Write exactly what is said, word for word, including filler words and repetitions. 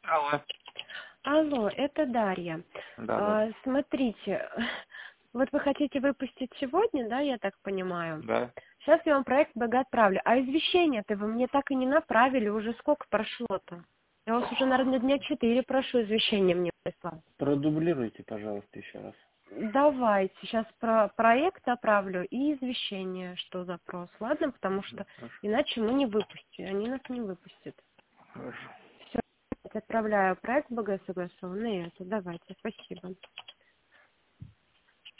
Алло. Алло, это Дарья. Да, да. А, смотрите, вот вы хотите выпустить сегодня, да, я так понимаю? Да. Сейчас я вам проект БГ отправлю. А извещение-то вы мне так и не направили, уже сколько прошло-то? Я вас уже, наверное, дня четыре прошу извещение мне прислать. Продублируйте, пожалуйста, еще раз. Давайте, сейчас про проект отправлю и извещение, что запрос, ладно? Потому что Хорошо. иначе мы не выпустим, они нас не выпустят. Хорошо. Все, отправляю проект БГ согласованный, это давайте, спасибо.